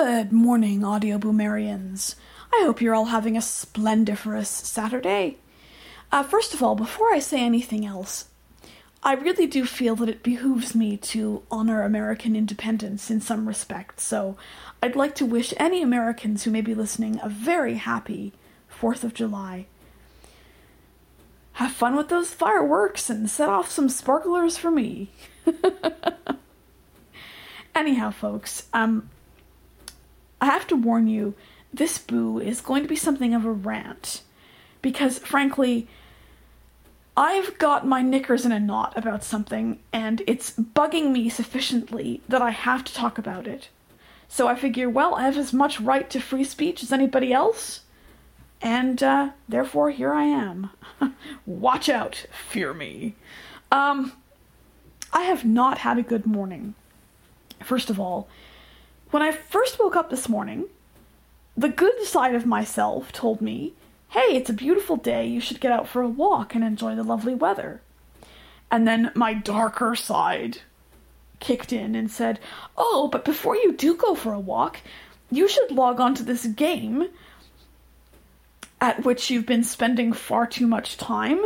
Good morning, audio boomerians. I hope you're all having a splendiferous Saturday. First of all, before I say anything else, I really do feel that it behooves me to honor American independence in some respects, so I'd like to wish any Americans who may be listening a very happy 4th of July. Have fun with those fireworks and set off some sparklers for me. Anyhow, folks, I have to warn you, this boo is going to be something of a rant, because, frankly, I've got my knickers in a knot about something, and it's bugging me sufficiently that I have to talk about it. So I figure, well, I have as much right to free speech as anybody else, and therefore here I am. Watch out, fear me. I have not had a good morning. First of all, when I first woke up this morning, the good side of myself told me, hey, it's a beautiful day, you should get out for a walk and enjoy the lovely weather. And then my darker side kicked in and said, oh, but before you do go for a walk, you should log on to this game at which you've been spending far too much time,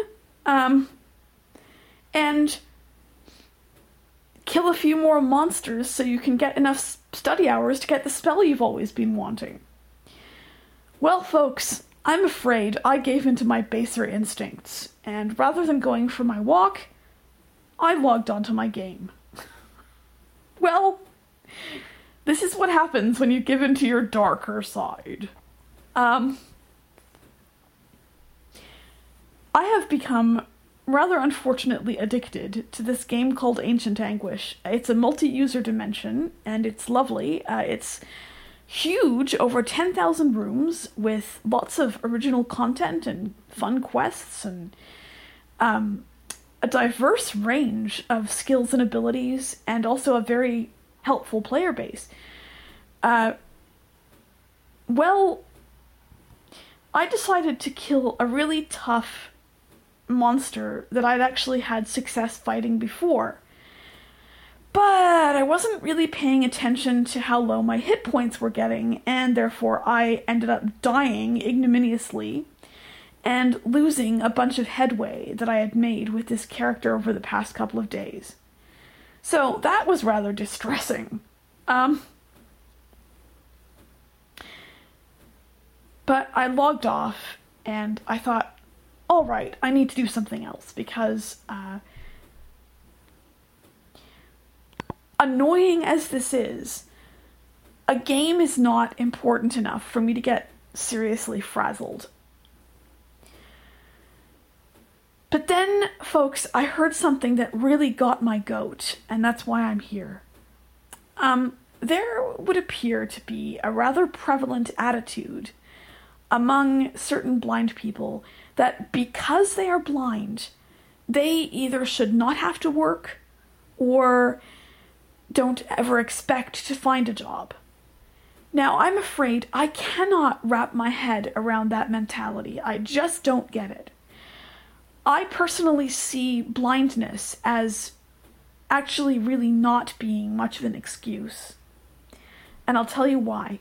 and kill a few more monsters so you can get enough study hours to get the spell you've always been wanting. Well, folks, I'm afraid I gave into my baser instincts, and rather than going for my walk, I logged onto my game. Well, this is what happens when you give into your darker side. I have become rather unfortunately addicted to this game called Ancient Anguish. It's a multi-user dimension, and it's lovely. It's huge, over 10,000 rooms, with lots of original content and fun quests, and a diverse range of skills and abilities, and also a very helpful player base. Well, I decided to kill a really tough monster that I'd actually had success fighting before. But I wasn't really paying attention to how low my hit points were getting, and therefore I ended up dying ignominiously and losing a bunch of headway that I had made with this character over the past couple of days. So that was rather distressing. But I logged off, and I thought, all right, I need to do something else, because annoying as this is, a game is not important enough for me to get seriously frazzled. But then, folks, I heard something that really got my goat, and that's why I'm here. There would appear to be a rather prevalent attitude among certain blind people that because they are blind, they either should not have to work or don't ever expect to find a job. Now, I'm afraid I cannot wrap my head around that mentality. I just don't get it. I personally see blindness as actually really not being much of an excuse. And I'll tell you why.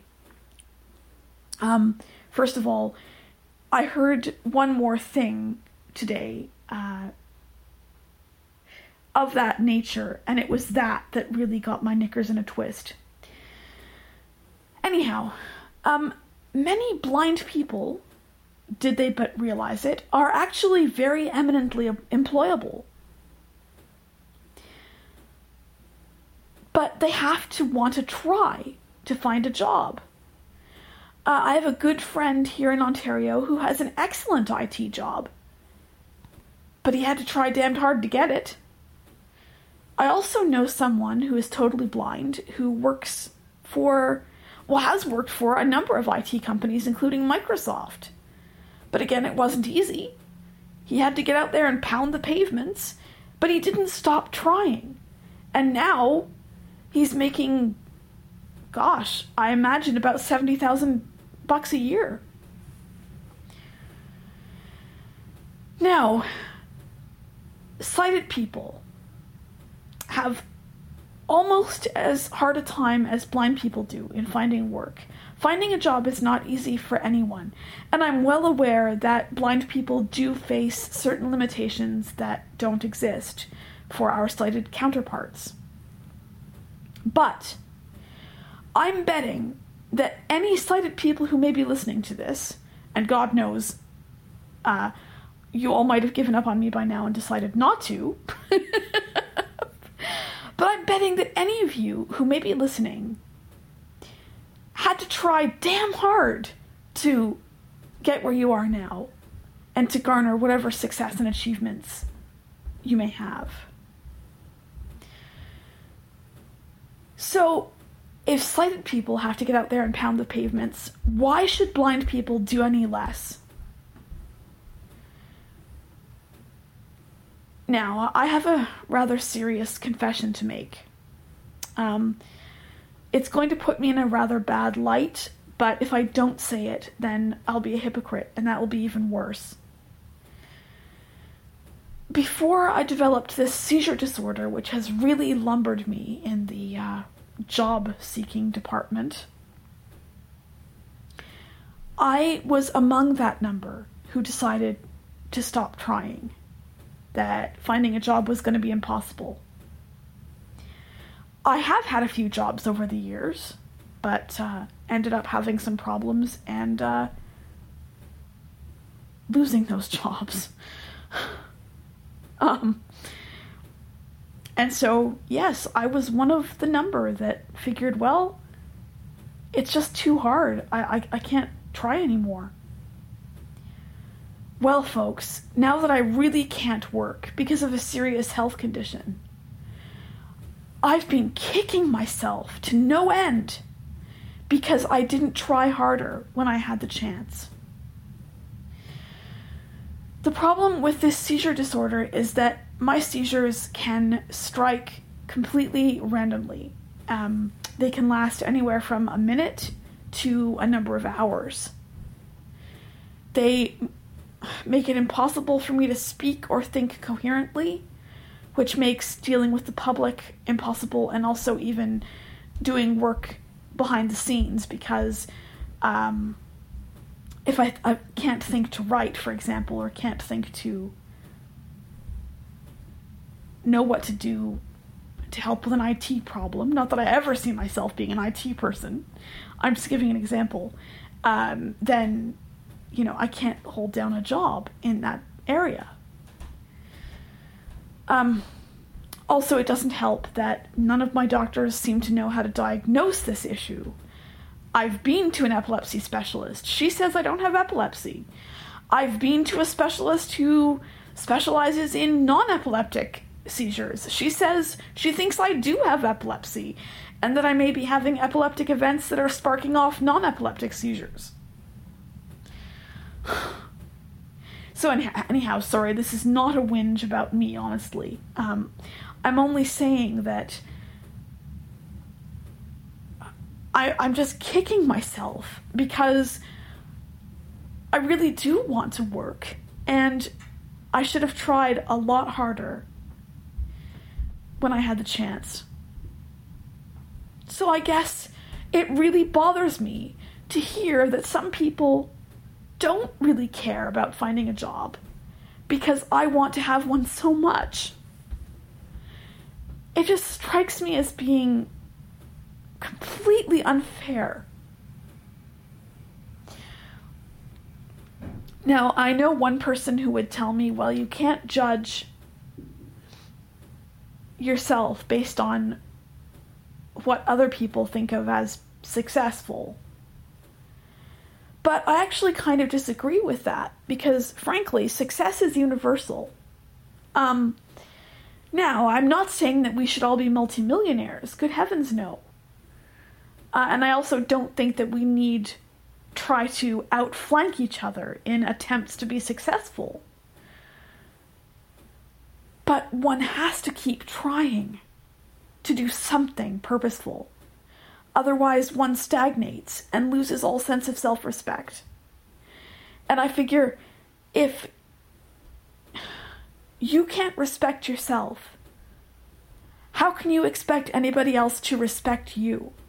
First of all, I heard one more thing today of that nature, and it was that really got my knickers in a twist. Anyhow, many blind people, did they but realize it, are actually very eminently employable. But they have to want to try to find a job. I have a good friend here in Ontario who has an excellent IT job, but he had to try damned hard to get it. I also know someone who is totally blind who has worked for a number of IT companies, including Microsoft. But again, it wasn't easy. He had to get out there and pound the pavements, but he didn't stop trying. And now he's making, gosh, I imagine about $70,000 a year. Now, sighted people have almost as hard a time as blind people do in finding work. Finding a job is not easy for anyone, and I'm well aware that blind people do face certain limitations that don't exist for our sighted counterparts. But I'm betting that any sighted people who may be listening to this, and God knows, you all might have given up on me by now and decided not to, but I'm betting that any of you who may be listening had to try damn hard to get where you are now and to garner whatever success and achievements you may have. So, if sighted people have to get out there and pound the pavements, why should blind people do any less? Now, I have a rather serious confession to make. It's going to put me in a rather bad light, but if I don't say it, then I'll be a hypocrite, and that will be even worse. Before I developed this seizure disorder, which has really lumbered me in the job-seeking department, I was among that number who decided to stop trying, that finding a job was going to be impossible. I have had a few jobs over the years, but ended up having some problems and losing those jobs. And so, yes, I was one of the number that figured, well, it's just too hard. I can't try anymore. Well, folks, now that I really can't work because of a serious health condition, I've been kicking myself to no end because I didn't try harder when I had the chance. The problem with this seizure disorder is that my seizures can strike completely randomly. They can last anywhere from a minute to a number of hours. They make it impossible for me to speak or think coherently, which makes dealing with the public impossible, and also even doing work behind the scenes, because if I can't think to write, for example, or can't think to know what to do to help with an IT problem, not that I ever see myself being an IT person, I'm just giving an example, then, I can't hold down a job in that area. Also, it doesn't help that none of my doctors seem to know how to diagnose this issue. I've been to an epilepsy specialist. She says I don't have epilepsy. I've been to a specialist who specializes in non-epileptic seizures. She says she thinks I do have epilepsy, and that I may be having epileptic events that are sparking off non-epileptic seizures. So anyhow, sorry, this is not a whinge about me, honestly. I'm only saying that I'm just kicking myself because I really do want to work, and I should have tried a lot harder when I had the chance. So I guess it really bothers me to hear that some people don't really care about finding a job because I want to have one so much. It just strikes me as being completely unfair. Now, I know one person who would tell me, well, you can't judge yourself based on what other people think of as successful. But I actually kind of disagree with that because, frankly, success is universal. Now, I'm not saying that we should all be multimillionaires. Good heavens, no. And I also don't think that we need try to outflank each other in attempts to be successful. But one has to keep trying to do something purposeful. Otherwise, one stagnates and loses all sense of self-respect. And I figure, if you can't respect yourself, how can you expect anybody else to respect you?